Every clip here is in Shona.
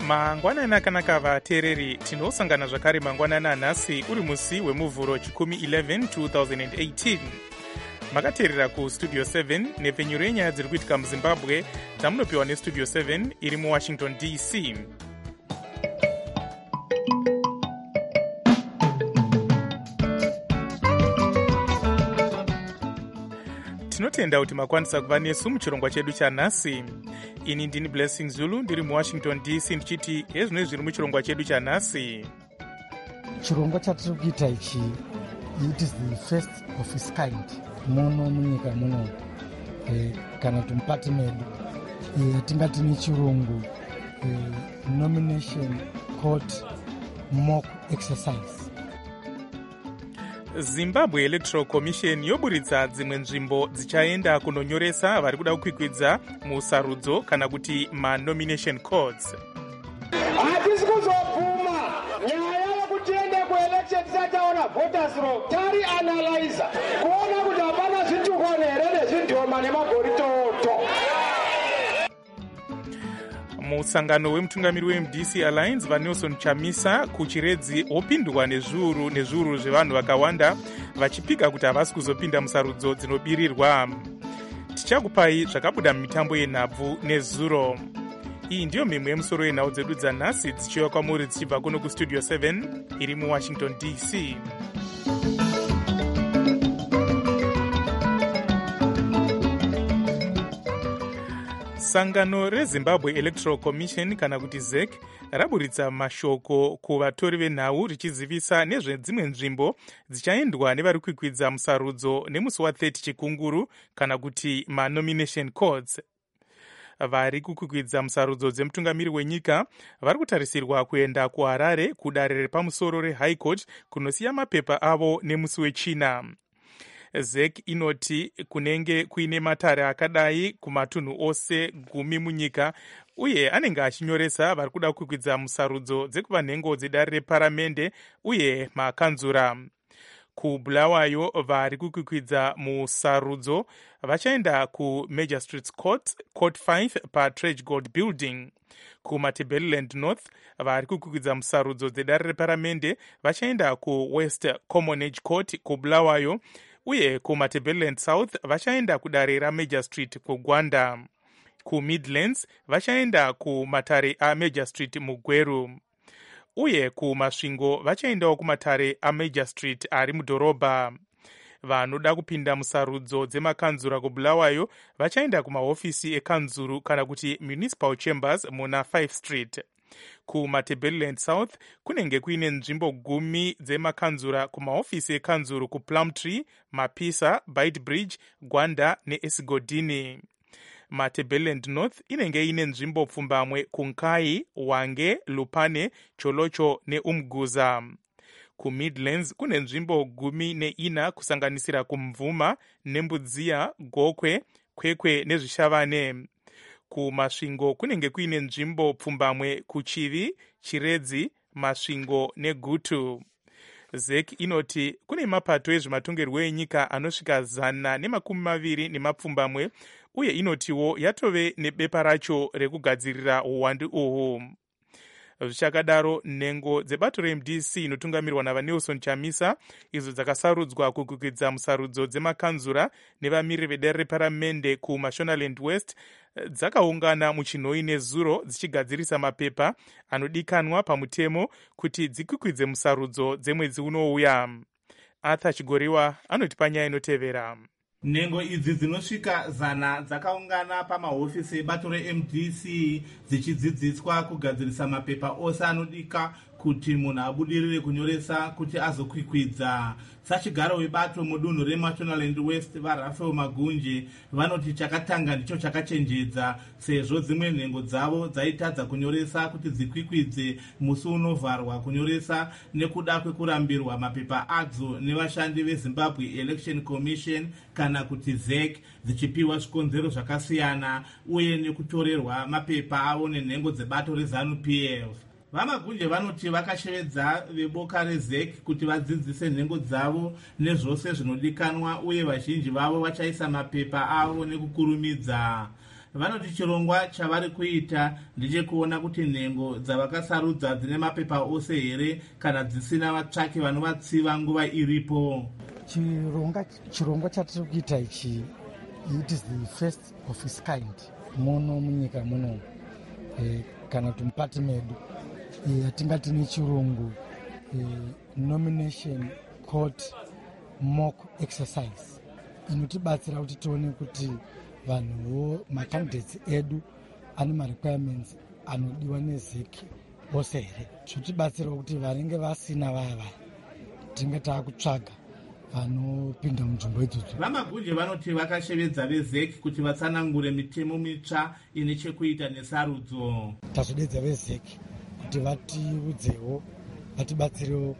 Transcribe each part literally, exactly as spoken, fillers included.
mangwanani akanaka vateereri, tinosangana zvakare mangwanani anhasi uri musi wemuvhuro chikumi eleven twenty eighteen. makateerera kustudio seven nepfenyuro yenyaya dziri kuitika muzimbabwe tamunopiwa nestudio seven iri muwashington D C. tinotenda kuti makwanisa kuva nesu muchirongwa chedu chanhasi. ini ndini Blessing Zulu ndiri muwashington D C ndichiti hezvinoi zviri muchirongwa chedu chanhasi. chirongwa chatiri kuita ichi, it is the first of its kind muno munyika muno, eh, kana kuti mupati medu, eh, tingati nechirungu eh, nomination court mock exercise. Zimbabwe Electoral Commission yoburitsa dzimwe nzvimbo dzichaenda kunonyoresa vari kuda kukwikwidza musarudzo kana kuti manomination courts. Hatisi kuzobvuma nyaya yokuti tiende kuelection tisataona voters roll tari analyze kuona kuti hapana zvitukono here nezvidhoma nemagoritoto. Musangano wemutungamiri weM D C Alliance vaNelson Chamisa kuchiredzi wopindwa nezviuru nezviuru zvevanhu vakawanda vachipika kuti havasi kuzopinda musarudzo dzinobirirwa. Tichakupai zvakabuda mumitambo yenhabvu nezuro. Iyi ndiyo mimwe yemusoro yenhau dzedu dzanhasi dzichiuya kwamuri dzichibva kuno kustudio seven iri muwashington D C. Sangano reZimbabwe Electoral Commission kana kuti Z E C raburitsa mashoko kuvatori venhau richizivisa nezvedzimwe nzvimbo dzichaendwa nevari kwikwidza musarudzo nemusi wa-thirty chikunguru kana kuti manomination courts. Vari kukwikwidza musarudzo dzemutungamiri wenyika vari kutarisirwa kuenda kuHarare kudare repamusoro reHigh Court kunosiya mapepa avo nemusi wechina. Z E C inoti kunenge kuine matare akadai kumatunhu ose gumi munyika uye anenge achinyoresa vari kuda kukwikwidza musarudzo dzekuva nhengo dzedare reparamende uye makanzura. kuBulawayo vari kukwikwidza musarudzo vachaenda kuMagistrates Court, Court five paTradegold Building. kuMatabeleland North vari kukwikwidza musarudzo dzedare reparamende vachaenda kuWest Commonage Court kuBulawayo uye kuMatabeleland South vachaenda kudare raMagistrate kuGwanda. kuMidlands vachaenda kumatare aMagistrate muGweru uye kuMasvingo vachaendawo kumatare aMagistrate ari mudhorobha. vanoda kupinda musarudzo dzemakanzura kuBulawayo vachaenda kumahofisi ekanzuru kana kuti municipal chambers muna five street. kuMatabeleland South kunenge kuine nzvimbo gumi dzemakanzura kumahofisi ekanzuru kuPlumtree, Mapisa, Beitbridge, Gwanda neEsigodini. Matabeleland North inenge ine nzvimbo pfumbamwe kuNkai, Wange, Lupane, Cholocho neUmguza. kuMidlands kune nzvimbo gumi neina kusanganisira kuMvuma, Nembudziya, Gokwe, Kwekwe nezvishavane. kuMasvingo kunenge kuine nzvimbo pfumbamwe kuChivi, Chiredzi, Masvingo neGutu. Z E C inoti kune mapato ezvematongerwo enyika anosvika zana nemakumi maviri nemapfumbamwe uye inotiwo yatove nebepa racho rekugadzirira uwandu uhu. Zvichakadaro nhengo dzebato reM D C inotungamirwa navaNelson Chamisa idzo dzakasarudzwa kukwikwidza musarudzo dzemakanzura nevamiriri vedare reparamende kuMashonaland West dzakaungana muchinhoi nezuro dzichigadzirisa mapepa anodikanwa pamutemo kuti dzikwikwidze musarudzo dzemwedzi unouya. Arthur Chigoriwa anoti panyaya inotevera. Nhengo idzi dzinosvika zana dzakaungana pamahofisi ebato reM D C dzichidzidziswa kugadzirisa mapepa ose anodika kuti munhu abudirire kunyoresa kuti azokwikwidza. Sachigaro webato mudunhu reMashonaland West vaRafael Magunje vanoti chakatanga ndicho chakachenjedza sezvo dzimwe nhengo dzavo dzaitadza kunyoresa kuti dzikwikwidze musi unovharwa kunyoresa nekuda kwekurambirwa mapepa adzo nevashandi veZimbabwe Election Commission kana kuti Z E C dzichipiwa zvikonzero zvakasiyana uye nekutorerwa mapepa avo nenhengo dzebato reZANU-P F. Vamagunje vanoti vakashevedza veboka reZ E C kuti vadzidzise nhengo dzavo nezvose zvinodikanwa uye vazhinji vavo vachaisa mapepa avo nekukurumidza. vanoti chirongwa chavari kuita ndechekuona kuti nhengo dzavakasarudza dzine mapepa ose here kana dzisina vatsvaki vanovatsiva nguva iripo. Chirongwa chatiri kuita ichi, it is the first of its kind muno munyika muno, eh, kana kuti mupati medu yatingati nechirungu nomination court mock exercise inotibatsira kuti tione kuti vanhuwo macandidates edu ane marequirements anodiwa nezeki ose here. Zvotibatsira kuti vanenge vasina vaya vaya tinge taakutsvaga vanopinda munzvimbo idzodzo. Vamagunje vanoti vakashevedza vezeki kuti vatsanangure mitemo mitsva ine chekuita nesarudzo. Tazvodedza vezeki kuti vatiudzewo, vatibatsirewo,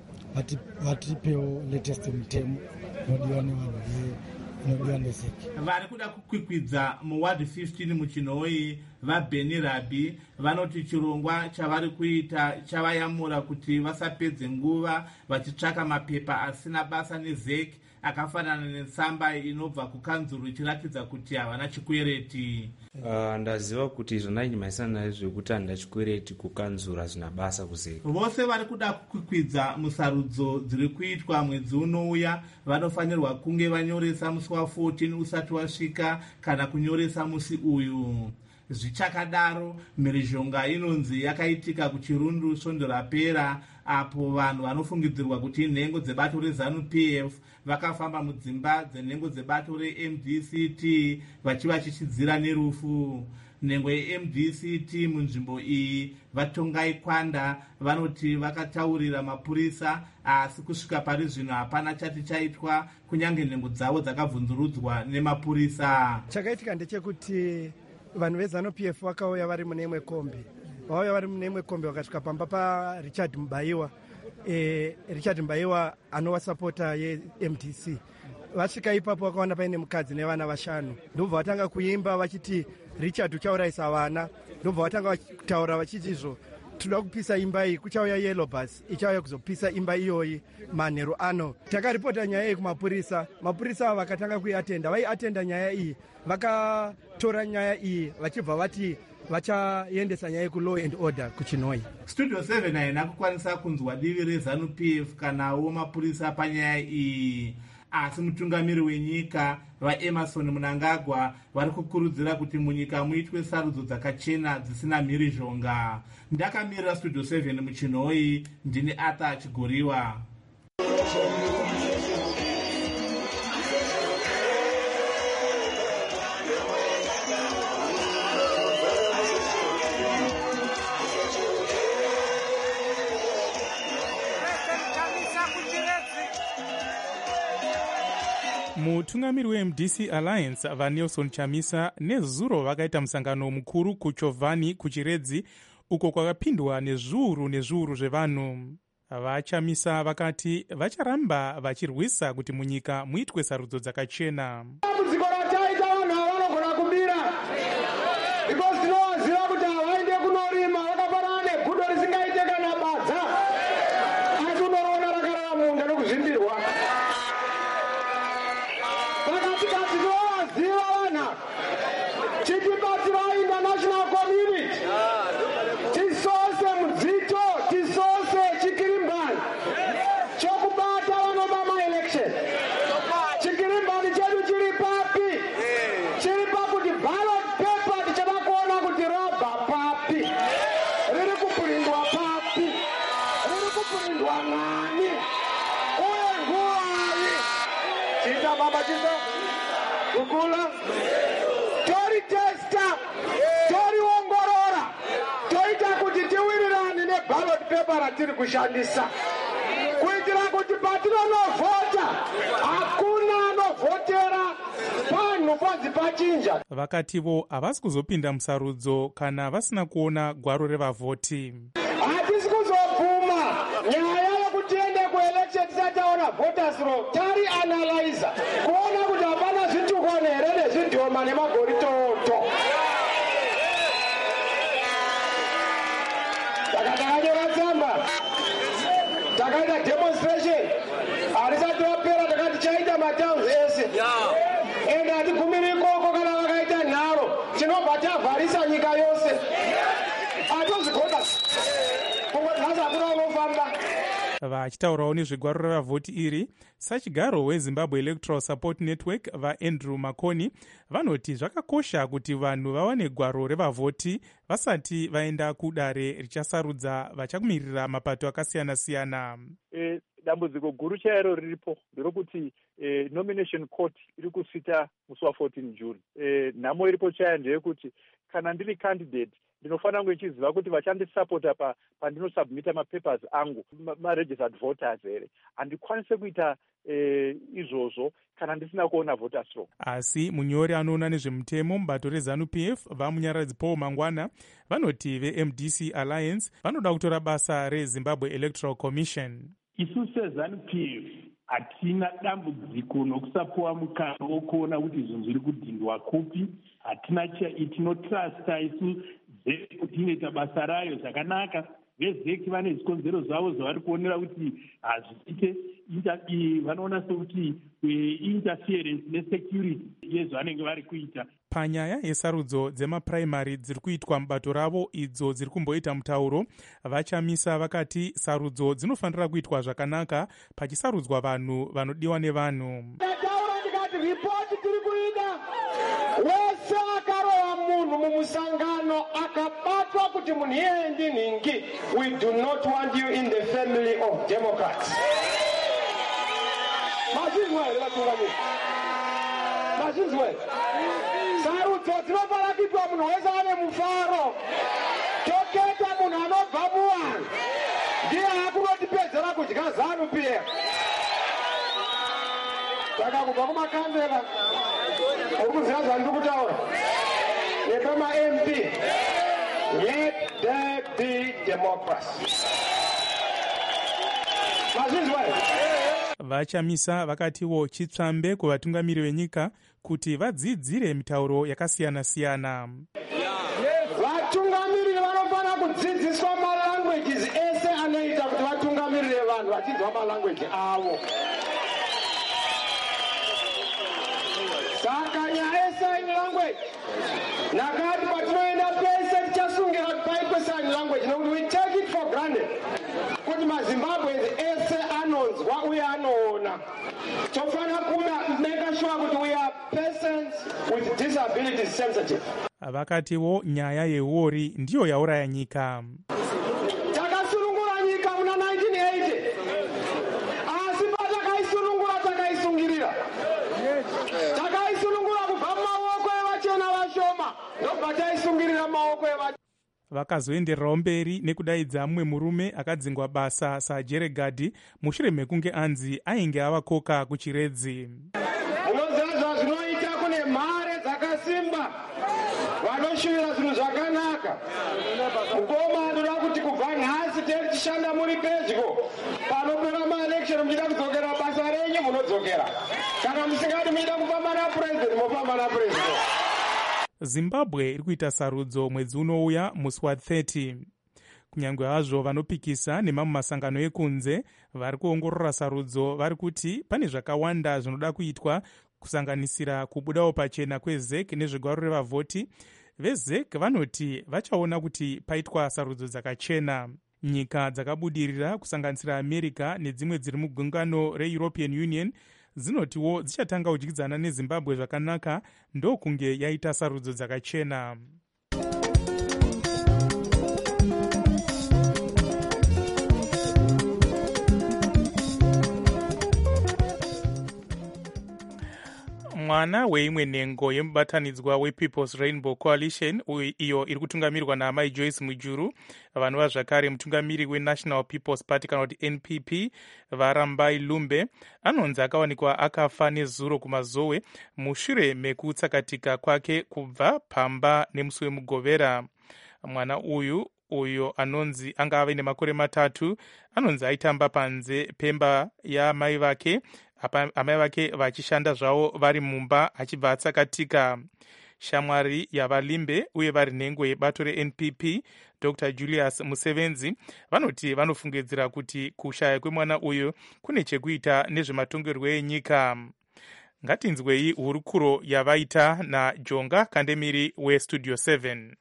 vatipewo latest mitemo inodiwa nevanhu inodiwa nezeki. Vari kuda kukwikwidza muward fifteen muchinhoi vaBeni Rabi vanoti chirongwa chavari kuita chavayamura kuti vasapedze nguva vachitsvaka mapepa asina basa nezeki akafanana netsamba inobva kukanzuru ichiratidza kuti havana chikwereti. Uh, ndaziva kuti zvona nyimaisana nezvekuti handina chikwereti kukanzura zvina basa kuzeki. Vose vari kuda kukwikwidza musarudzo dziri kuitwa mwedzi unouya vanofanirwa kunge vanyoresa musi wa fourteen usati wasvika kana kunyoresa musi uyu. Zvichakadaro, mhirizhonga inonzi yakaitika kuchirundu svondo rapera apo vanhu vanofungidzirwa kuti nhengo dzebato rezanu P F vakafamba mudzimba dzenhengo dzebato reM D C T vachiva chichidzira nerufu. Nhengo yeM D C T munzvimbo iyi Vatongai Kwanda vanoti vakataurira mapurisa, asi kusvika pari zvino hapana chati chaitwa kunyange nhengo dzavo dzakabvunzurudzwa nemapurisa. Chakaitika ndechekuti vanhu vezanu P F vakauya vari mune imwe kombi vauya vari mune imwe kombi vakasvika pamba paRichard Mubaiwa. E, Richard Mubaiwa anova sapota yeM D C. Vasvika ipapo vakaona paine mukadzi nevana vashanu, ndobva vatanga kuimba vachiti Richard uchaurayisa vana. Ndobva vatanga kutaura vachitizvo toda kupisa imba iyi, kuchauya yellow bus ichauya kuzopisa imba iyoyi manheru ano. Takaripota nyaya iyi kumapurisa, mapurisa vakatanga kuiatenda. Vaiatenda nyaya iyi, vakatora nyaya iyi vachibva vati vachaendesa nyaya ku law and order kuchinhoi. Studio seven haina kukwanisa kunzwa divi rezanu P F kanawo mapurisa panyaya iyi, asi mutungamiri wenyika vaEmerson Mnangagwa vari kukurudzira kuti munyika muitwe sarudzo dzakachena dzisina mhirizhonga. Ndakamirira Studio seven muchinhoi, ndini Arthur Chigoriwa. Mutungamiri weM D C Alliance vaNelson Chamisa nezuro vakaita musangano mukuru kuChovhani kuChiredzi uko kwakapindwa nezviuru nezviuru zvevanhu. VaChamisa vakati vacharamba vachirwisa kuti munyika muitwe sarudzo dzakachena. Muziko rataita vanhu havanogona kumira because tinovaziva kuti havaende kunorima vakafanana negudo risingaite kana badza, asi unoona rakarara munda nokuzvimbirwa. Vakatikati tinovaziva vanhu chitibatsira international community tisose mudzito tisose chikirimbani chokubata vanoba maelection. Chikirimbani chedu chiri papi? Chiri pakuti ballot paper tichada kuona kuti rabva papi, riri kupurindwa papi, riri kupurindwa nani uye nguvayi. Chita baba chita kukula tori testa tori ongorora toita kuti tiwirirane neballot paper ratiri kushandisa kuitira kuti patinonovhota hakuna anovhotera panhu panzi pachinja. Vakativo havasi kuzopinda musarudzo kana vasina kuona gwaro revavhoti. Hatisi kuzobvuma nyaya yekutiende kuelection tisati taona voters roll tari analyza kuona kuti hapana zvitukwane here nezvidhoma nemagoritoto. Saka takanyora tsamba, takaita demonstration, harisati vapera takati chaita matowns ese ende hatigumiri ikoko kana vakaita nharo. tinobva tavharisa nyika yose. Hatozvigoda kungoti nhasi hakuna unofamba. Vachitaurawo nezvegwaro revavhoti iri, sachigaro weZimbabwe Electoral Support Network vaAndrew Makoni vanoti zvakakosha kuti vanhu vawane gwaro revavhoti vasati vaenda kudare richasarudza vachakumirira mapato akasiyana-siyana. E, dambudziko guru chairo riripo nderokuti e, nomination court iri kusvita musi wa14 June. E, nhamo iripo chaya ndeyekuti kana ndiri candidate ndinofanira kunge ndichiziva kuti vachandisapota pa pandinosubmita mapapers angu ma-registered voters here. Handikwanise kuita e, izvozvo kana ndisina kuona voters roll. Asi munyori anoona nezvemutemo mubato reZANU-P F vamunyaradzi Paul Mangwana vanoti ve-M D C Alliance vanoda kutora basa reZimbabwe Electoral Commission. Isu seZANU-P F hatina dambudziko nokusapuwa mukana wokuona kuti zvinhu zviri kudhindwa kupi. Hatina tinotrasta isu zeki kuti inoita basa rayo zvakanaka. Vezeki vane zvikonzero zvavo zvavari kuonera kuti hazviite. Vanoona sekuti interference nesecurity yezvanenge vari kuita. Panyaya yesarudzo dzemapuraimari dziri kuitwa mubato ravo idzo dziri kumboita mutauro, vachamisa vakati sarudzo dzinofanira kuitwa zvakanaka pachisarudzwa vanhu vanodiwa nevanhu. Ndataura ndikati ripoti tiri kuida wese akarova munhu mumusangano akabatwa kuti munhu iyeye ndinhingi. We do not want you in the family of Democrats. Mazvinzwa here vatungamiri? Mazvinzwa here? Sarudzo dzinofanira kuitwa munhu wese ane mufaro. Toketa munhu anobva muvanhu ndiye akunotipedzera kudya ZANU-P F. Saka kubva kumakandela uri kuziva zvandiri kutaura nepama-M P, let there be democracy. Mazvinzwa here? Vachamisa vakatiwo chitsvambe kuvatungamiri venyika kuti vadzidzire mitauro yakasiyana-siyana. Vatungamiri vanofanira kudzidziswa malanguages ese anoita kuti vatungamirire vanhu vachinzwa malanguage avo. Saka nyaya yesign language nakati patinoenda pese tichasungira kuti paitwe sign language nokuti we take it for granted kuti maZimbabweans ese anonzwa uye anoona. Tofanira kuma make sure kuti we are persons with disabilities sensitive. Vakatiwo nyaya yehuori ndiyo yauraya nyika. Takasunungura nyika muna nineteen eighty. Asi patakaisunungura takaisungirira. Takaisunungura kubva mumaoko evachena vashoma ndobva taisungirira maoko evachena. Vakazoendererawo mberi nekudaidza mumwe murume akadzingwa basa saJeregadi mushure mekunge anzi ainge avakoka kuchiredzi. Munoziva zvazvinoita kune mhare dzakasimba vanoshuvira zvinhu zvakanaka. Ngoma ndoda kuti kubva nhasi tiri tichishanda muri pedyo panopera maelection muchida kudzokera basa renyu munodzokera. Kana musingadi muchida kufamba napuresident mofamba napuresident. Zimbabwe iri kuita sarudzo mwedzi unouya musi wa30. Kunyange hazvo vanopikisa nemamwe masangano ekunze vari kuongorora sarudzo vari kuti pane zvakawanda zvinoda kuitwa kusanganisira kubudawo pachena kwezek nezvegwaro revavhoti. VeZek vanoti vachaona kuti paitwa sarudzo dzakachena. Nyika dzakabudirira kusanganisira America nedzimwe dziri mugungano reEuropean Union dzinotiwo dzichatanga kudyidzana neZimbabwe zvakanaka ndokunge yaita sarudzo dzakachena. Mwana weimwe nhengo yemubatanidzwa wePeople's Rainbow Coalition iyo iri kutungamirwa naamai Joyce Mujuru, vanova zvakare mutungamiri weNational People's Party kana kuti N P P Varambai Lumbe, anonzi akawanikwa akafa nezuro kumazowe mushure mekutsakatika kwake kubva pamba nemusi wemugovera. Mwana uyu uyo anonzi anga ave nemakore matatu anonzi aitamba panze pemba yamai vake, amai vake vachishanda zvavo vari mumba achibva atsakatika. Shamwari yavalimbe uye vari nhengo yebato reN P P Doctor Julius Musevenzi vanoti vanofungidzira kuti kushaya kwemwana uyu kune chekuita nezvematongerwo enyika. ngatinzwei hurukuro yavaita najonga kandemiri westudio seven.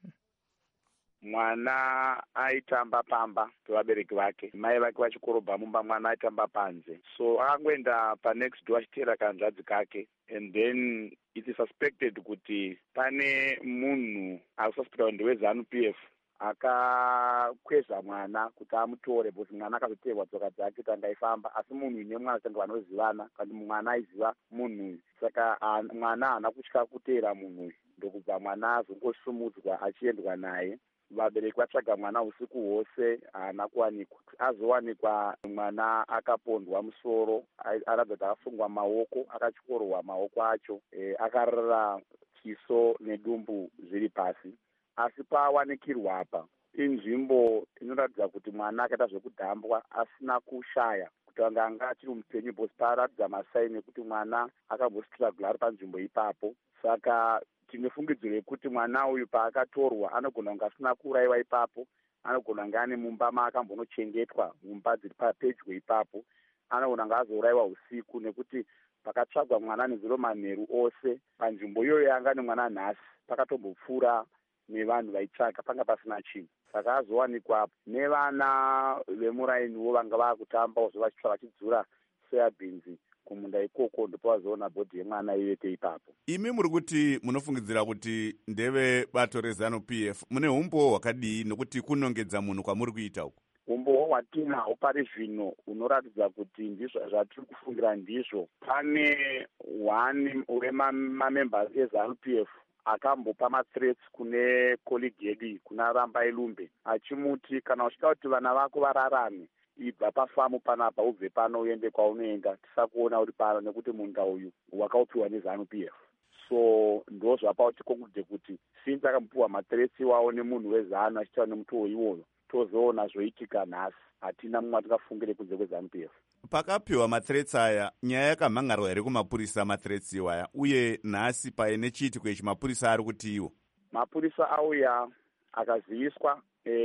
Mwana aitamba pamba pevabereki vake, mai vake vachikorobha mumba, mwana aitamba panze, so akangoenda panext door achiteera kanzvadzi kake, and then it is suspected kuti pane munhu akususpecta kuti ndeweZanu P F akakwezva mwana kuti amutore, kuti mwana akazoteerwa tsoka dzake kuti angaifamba, asi munhu ine mwana tanga vanozivana kandi mwana aiziva munhu uyu, saka mwana haana kutya kuteera munhu uyu, ndokubva mwana azongosumudzwa achiendwa naye. Vabereki vatsvaga mwana usiku hwose haana kuwanikwa. Azowanikwa mwana akapondwa musoro, aratidza kuti akasungwa maoko, akatyorwa maoko acho, e, akarara chiso nedumbu zviri pasi. Asi pawanikirwa apa inzvimbo inoratidza kuti mwana akaita zvekudhambwa asina kushaya kuti anga anga achiri mupenyu, bosi paratidza masaini ekuti mwana akambositiragula ari panzvimbo ipapo. Saka tine fungidziro yekuti mwana uyu paakatorwa anogona kunge asina kuurayiwa ipapo, anogona kunge ane mumba maakambonochengetwa, mumba dziri papedyo ipapo, anogona kunge azourayiwa usiku, nekuti pakatsvagwa mwana nezuro manheru ose panzvimbo iyoyo yanga nemwana nhasi pakatombopfuura nevanhu vaitsvaga, panga pasina chinhu. Saka azowanikwa nevana vemurainiwo vanga vaakutamba uzo vachitsva vachidzura soyabheans kumunda ikoko, ndipo vazoona bhodhi yemwana ivete ipapo. Imi muri kuti munofungidzira kuti ndeve bato reZanu P F, mune umbowo hwakadii nokuti kunongedza munhu kwamuri kuita uku? Umbowo hwatinahwo pari zvino hunoratidza kuti ndizvo zvatiri kufungira ndizvo. Pane one wemamembers eZanu P F akambopa mathreats kune colleague yedu, kuna Rambai Lumbe, achimuti kana uchida kuti vana vako vararame, ibva pafamu panapa ubve pano uende kwaunoenda, tisakuona uri pano nekuti munda uyu wakaupiwa neZanu P F. So ndo zvapauti kokude kuti since akamupiwa mathreats iwawo nemunhu weZanu achitaura nemutowo iwoyo, tozoona zvoitika nhasi. Hatina mumwe atingafungire kunze kweZanu P F. Pakapiwa mathreats aya, nyaya yakamhangarwa here kumapurisa mathreats iwaya, uye nhasi paine chiitiko ichi mapurisa ari kuti iwo? Mapurisa auya akaziviswa,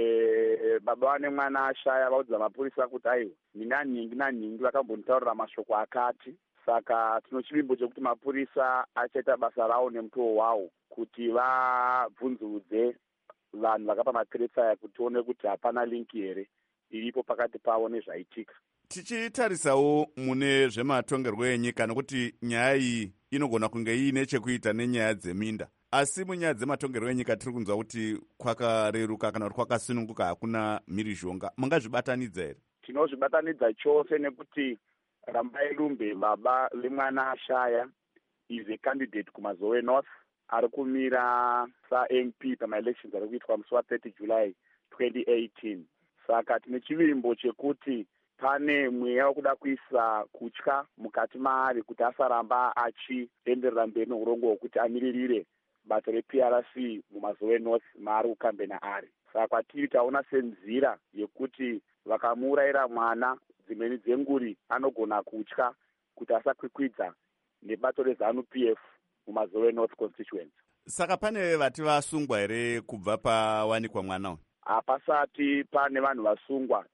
e, baba vane mwana ashaya, vaudza mapurisa kuti aiwa ninanhingi nanhingi vakambonitaurira mashoko akati. Saka tino chivimbo chekuti mapurisa achaita basa ravo nemutowo wavo kuti vabvunzurudze vanhu vakapa mathreats aya kuti tione kuti hapana linki here iripo pakati pavo nezvaitika. Tichitarisawo mune zvematongerwo enyika, nokuti nyaya iyi inogona kunge iine chekuita nenyaya dzeminda, asi munyaya dzematongerwo enyika tiri kunzwa kuti kwakareruka kana kuti kwakasununguka, hakuna mhirizhonga. Mungazvibatanidza here? Tinozvibatanidza chose, nekuti Rambai Lumbe, baba vemwana ashaya, is a candidate kumazowe North, ari kumira sa-M P pama-elections ari kuitwa musi wa-thirty July twenty eighteen. Saka tine chivimbo chekuti pane mweya wekuda kuisa kutya mukati maari kuti asaramba achienderera mberi neurongo hwekuti amiririre bato reP R C mumazowe North maari kukambena ari. Saka kwatiri taona senzira yekuti vakamuurayira mwana, dzimweni dzenguri anogona kutya kuti asakwikwidza nebato reZanu P F mumazowe North constituency. Saka pane vati vasungwa here kubva pawanikwa mwana uyu? Hapasati pane vanhu vasungwa.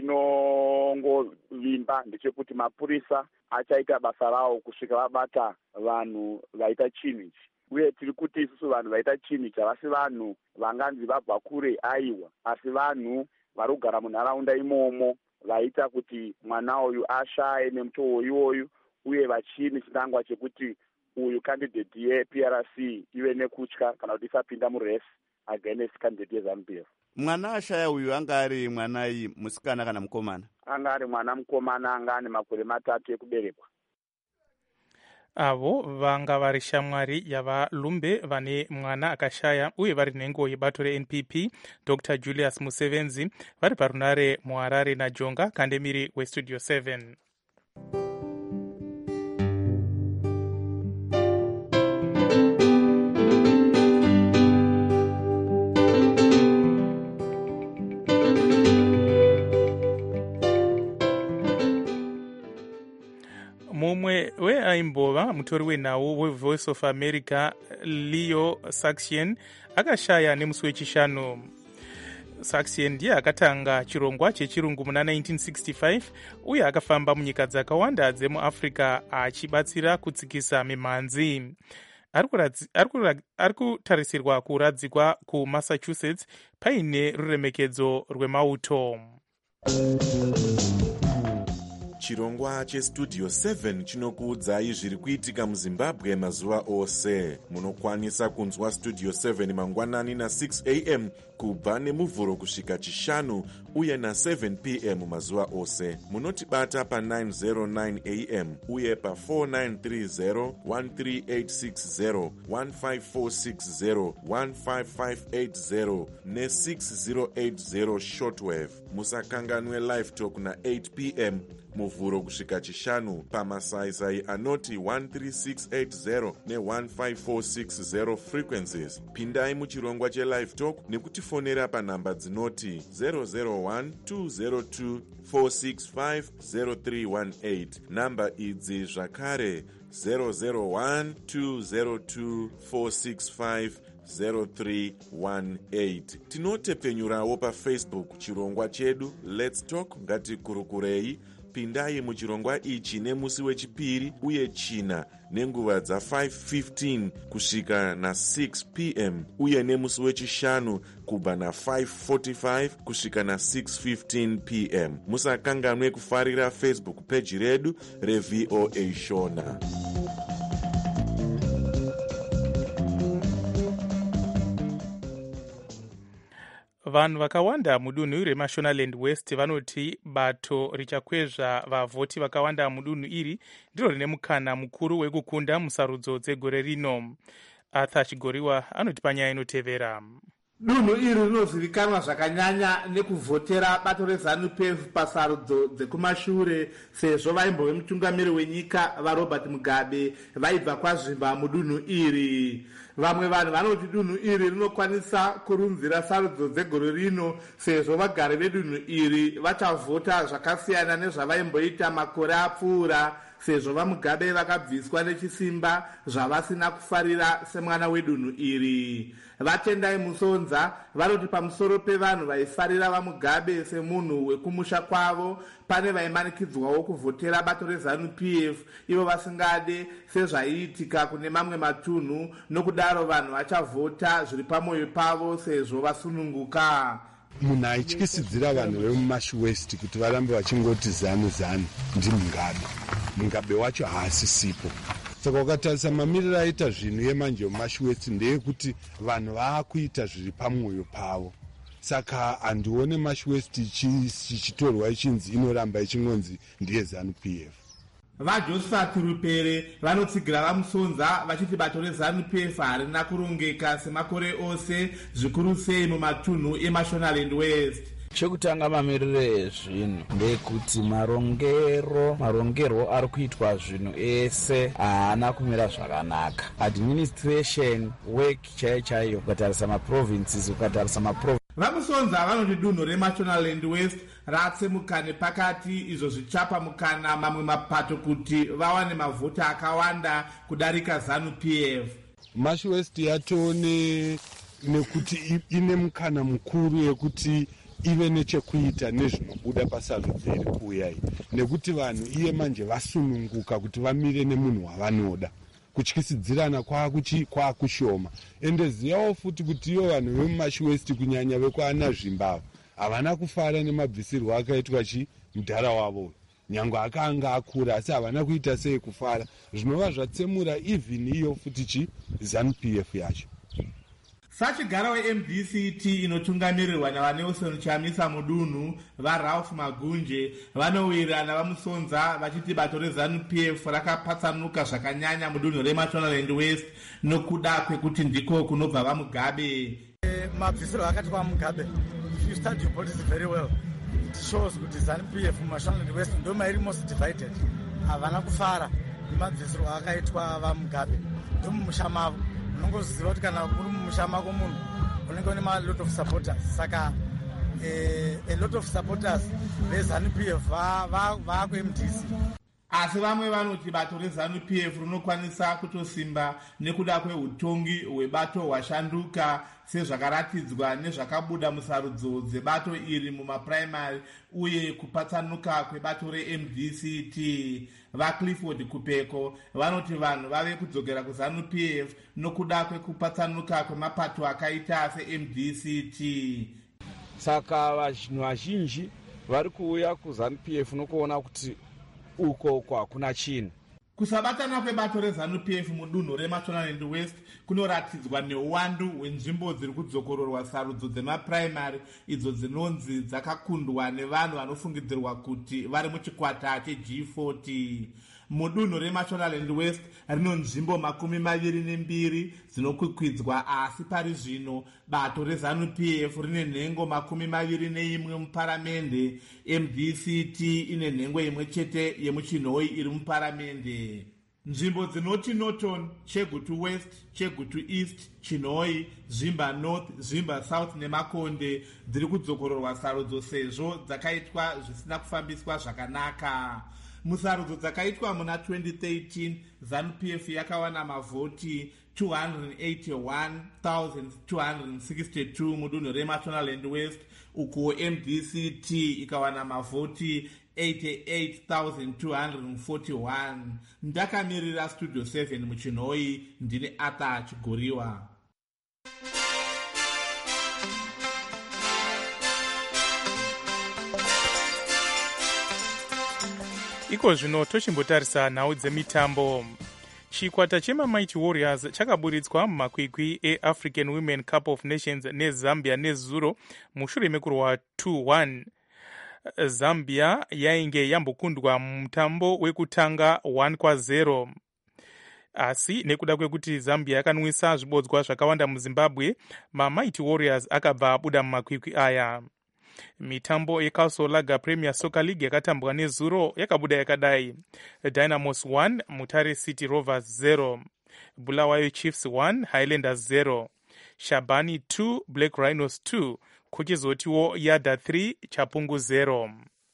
Chatinongovimba ndechekuti mapurisa achaita basa ravo kusvika vabata vanhu vaita chinhu ichi, uye tiri kuti isusu vanhu vaita chinhu ichi havasi vanhu vanganzi vabva kure aiwa, asi vanhu vari kugara munharaunda imomo vaita kuti mwana uyu ashaye nemutowo iwoyu, uye vachine chinangwa chekuti uyu candidate yeP R C ive nekutya kana kuti isapinda muresi against candidate yeZanu P F. Mwana ashaya uyu anga ari mwanai, musikana kana mukomana? Anga ari mwana mukomana, anga ane makore matatu ekuberekwa. Avo vanga vari shamwari yavaLumbe vane mwana akashaya uye vari nhengo yebato reN P P, Doctor Julius Musevenzi, vari parunare muHarare naJonga kandemiri westudio seven. Mumwe weaimbova mutori wenhau weVoice of America Leo Saxion akashaya nemusi wechishanu. Saxon ndiye akatanga chirongwa chechirungu muna nineteen sixty-five uye akafamba munyika dzakawanda dzemuafrica achibatsira kutsikisa mimhanzi. Ari kutarisirwa kuradzikwa kumassachusetts paine ruremekedzo rwemauto. chirongwa chestudio seven chinokuudzai zviri kuitika muzimbabwe mazuva ose. Munokwanisa kunzwa studio seven mangwanani na six a m kubva nemuvhuro kusvika chishanu uye na seven p m mazuva ose. Munotibata pa nine oh nine a m uye pa four nine three zero, one three eight six zero, one five four six zero, one five five eight zero ne six zero eight zero shortwave. Musakanganwe live talk na eight p m muvhuro kusvika chishanu pamasaisai anoti one three six eight zero ne one five four six zero frequencies. Pindai muchirongwa chelive talk nekutifonera panhamba dzinoti zero zero one two zero two four six five zero three one eight. Namba idzi zvakare zero zero one two zero two four six five zero three one eight. Tinotepenyurawo pafacebook chirongwa chedu Let's Talk ngatikurukurei. Pindai muchirongwa ichi nemusi wechipiri uye china nenguva dza five fifteen kusvika na six p m uye nemusi wechishanu kubva na five forty-five kusvika na six fifteen p m. Musakanganwe kufarira Facebook page redu reV O A Shona. Vanhu vakawanda mudunhu reMashonaland West vanoti bato richakwezva vavhoti vakawanda mudunhu iri ndiro rine mukana mukuru wekukunda musarudzo dzegore rino. Arthur Chigoriwa anoti panyaya inotevera. Dunhu iri rinozivikanwa zvakanyanya nekuvhotera bato reZANU P F pasarudzo dzekumashure sezvo vaimbove mutungamiri wenyika vaRobert Mugabe vaibva kwazvimba mudunhu iri. Vamwe vanhu vanoti dunhu iri rinokwanisa kurunzira sarudzo dzegore rino sezvo vagari vedunhu iri vachavhota zvakasiyana nezvavaimboita makore apfuura sezvo vaMugabe vakabviswa nechisimba zvavasina kufarira semwana wedunhu iri. Vatendai Musonza vanoti pamusoro pevanhu vaifarira vaMugabe semunhu wekumusha kwavo pane vaimanikidzwawo kuvhotera bato reZANU P F ivo vasingade sezvaiitika kune mamwe matunhu, nokudaro vanhu vachavhota zviri pamwoyo pavo sezvo vasununguka. Munhu aityisidzira vanhu vemuMash West kuti varambe vachingoti ZANU ZANU ndi Mugabe. Mugabe wacho haasisipo. Saka ukatarisa mamiriro aita zvinhu yemanje muMash West ndeyekuti vanhu vaakuita zviri pamwoyo pavo. Saka handione Mash West ichitorwa ichinzi inoramba ichingonzi ndiye ZANU P F. VaJosephat Rupere vanotsigira vaMusonza vachiti bato reZANU P F harina kurongeka semakore ose zvikuru sei mumatunhu eMashonaland West. Chekutanga mamiriro ezvinhu ndekuti marongero marongerwo ari kuitwa zvinhu ese haana kumira zvakanaka. Administration work chaiyo chaiyo ukatarisa maprovinces ukatarisa maprovinces. VaMusonza vanoti dunhu reMashonaland West ratsemuka nepakati izvo zvichapa mukana mamwe mapato kuti vawane mavhota akawanda kudarika ZANU P F. Mash West yatone nekuti ine mukana mukuru yekuti ive nechekuita nezvinobuda pasarudzo iri kuuya iyi, nekuti vanhu iye manje vasununguka kuti vamire nemunhu wavanoda. Kutyisidzirana kwaakushoma. Ende ziyawo futi kuti iyo vanhu vemuMash West kunyanya vekwaana Zimbabwe havana kufara nemabvisirwo akaitwa chi mudhara wavo. Nyangwe akanga akura asi havana kuita sei kufara. Zvinova zvatsemura even iyo futi chi ZANU P F yacho. Sachigara weM D C T inotungamirirwa navaNelson Chamisa mudunhu vaRalph Magunje vanowira navaMusonza vachiti bato reZANU P F rakapatsanuka zvakanyanya mudunhu reMashonaland West nokuda kwekuti ndiko kunobva vaMugabe. Mabvisiro akati kwaMugabe, if you study your politics very well, it shows kuti ZANU P F muMashonaland West ndo mairi most divided. Havana kufara nemabvisiro akaitwa vaMugabe ndo mumusha mavo. Unongoziva kuti kana uri mumusha mako munhu unenge une ma lot of supporters. Saka eh, a lot of supporters veZANU P F vakuM D C. asi vamwe vanoti bato reZANU-P F rinokwanisa kutosimba nekuda kweutongi hwebato hwashanduka sezvakaratidzwa nezvakabuda musarudzo dzebato iri mumapuraimari uye kupatsanuka kwebato reM D C T. vaClifford Kupeko vanoti vanhu vave kudzokera kuZANU-P F nokuda kwekupatsanuka kwemapato akaita seM D C T. Saka vanhu vazhinji vari kuuya kuZANU-P F nokuona kuti uko uko hakuna chinhu. Kusabatana kwebato reZANU-P F mudunhu reMashonaland West kunoratidzwa neuwandu hwenzvimbo dziri kudzokororwa sarudzo dzemapuraimari idzo dzinonzi dzakakundwa nevanhu vanofungidzirwa kuti vari muchikwata cheG forty. Mudunhu reMashonaland West rino nzvimbo makumi maviri nembiri dzinokwikwidzwa, asi pari zvino bato reZANU-P F rine nhengo makumi maviri neimwe muparamende. M D C T ine nhengo imwe chete yemuchinhoi iri muparamende. Nzvimbo dzinoti Norton, Chegutu West, Chegutu East, Chinhoi, Zvimba North, Zvimba South nemakonde dziri kudzokororwa sarudzo sezvo dzakaitwa zvisina kufambiswa zvakanaka. Musarudzo dzakaitwa muna twenty thirteen, ZANU-P F yakawana mavhoti two hundred eighty-one thousand two hundred sixty-two mudunhu reMashonaland West, uko M D C T ikawana mavhoti eighty-eight thousand two hundred forty-one. Ndakamirira Studio seven muchinhoi, ndine Arthur Chigoriwa. Iko zvino tochimbotarisa nhau dzemitambo. Chikwata chemaMighty Warriors chakaburitswa mumakwikwi eAfrican Women Cup of Nations neZambia nezuro mushure mekurwa two one. Zambia yainge yambokundwa mutambo wekutanga one kwa zero. Asi nekuda kwekuti Zambia yakanwisa zvibodzwa zvakawanda muZimbabwe, maMighty Warriors akabva abuda mumakwikwi aya. Mitambo yeCastle Lager Premier Soccer League yakatambwa nezuro yakabuda yakadai: Dynamos one, Mutare City Rovers zero, Bulawayo Chiefs one, Highlanders zero, Shabani two, Black Rhinos two, kuchizotiwo Yada three, Chapungu zero.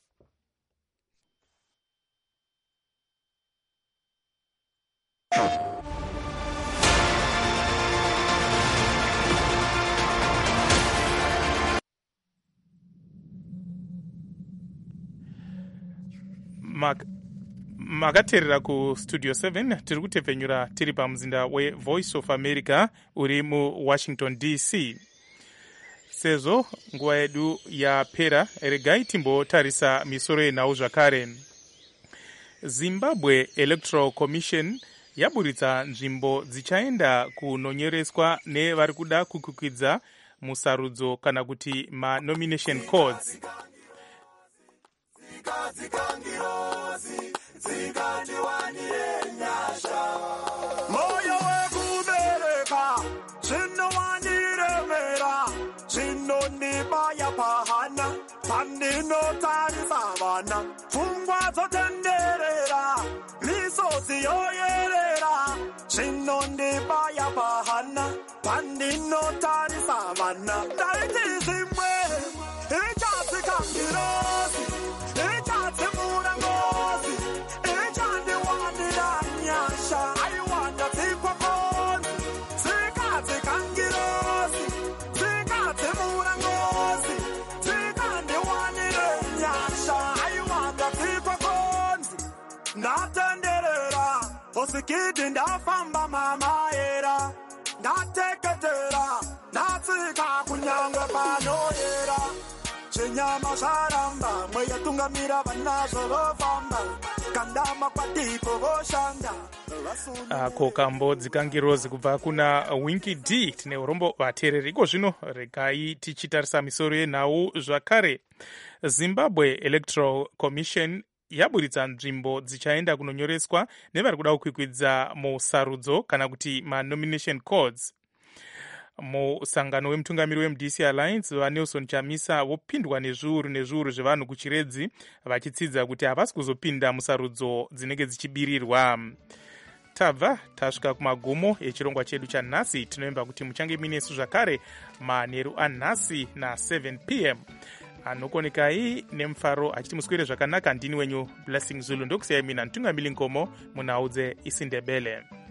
Makaterera ku Studio seven, tiri kutepfenyura tiri pamuzinda weVoice of America uri muWashington D C. Sezvo nguva yedu yapera, regai timbotarisa misoro yenhau zvakare. Zimbabwe Electoral Commission yaburitsa nzvimbo dzichaenda kunonyoreswa nevari kuda kukwikwidza musarudzo kana kuti ma-nomination codes. Moyo wekubereka zvinowandiremera, zvinondibaya pahana pandinotarisa vana, pfungwa dzotenderera, misodzi yoyerera, zvinondibaya pahana pandinotarisa vana. Ndaiti zvimwe ichadzikangirozi, ichadzimura ngozi, ichandiwanira nyasha, aiwanda dzikwakonzi, dzikadzikangirozi, dzikadzimura ngozi, dzikandiwanire nyasha, aiwanda dzikwakonzi. Ndatenderera osikidi ndafamba mamaera, ndateketera ndatsika kunyangwe panoyera, chinyama zvaramba mweyatungamira vanazvo vofamba, kandama kwatipo voshanda. Ako kambo dzikangirozi kubva kuna Winky D. Tine urombo vateereri. Iko zvino regai tichitarisa misoro yenhau zvakare. Zimbabwe Electoral Commission yaburitsa nzvimbo dzichaenda kunonyoreswa nevari kuda kukwikwidza musarudzo kana kuti ma-nomination codes. Musangano wemutungamiri weM D C Alliance vaNelson Chamisa vopindwa nezviuru nezviuru zvevanhu kuchiredzi vachitsidza kuti havasi kuzopinda musarudzo dzinenge dzichibirirwa. Tabva tasvika kumagumo echirongwa chedu chanhasi. Tinoemba kuti muchange minesu zvakare manheru anhasi na seven p m anokonekai nemufaro achiti muswere zvakanaka. Ndini wenyu Blessing Zulu ndokusiyai mina Ntungamili Nkomo munaudze isindebele.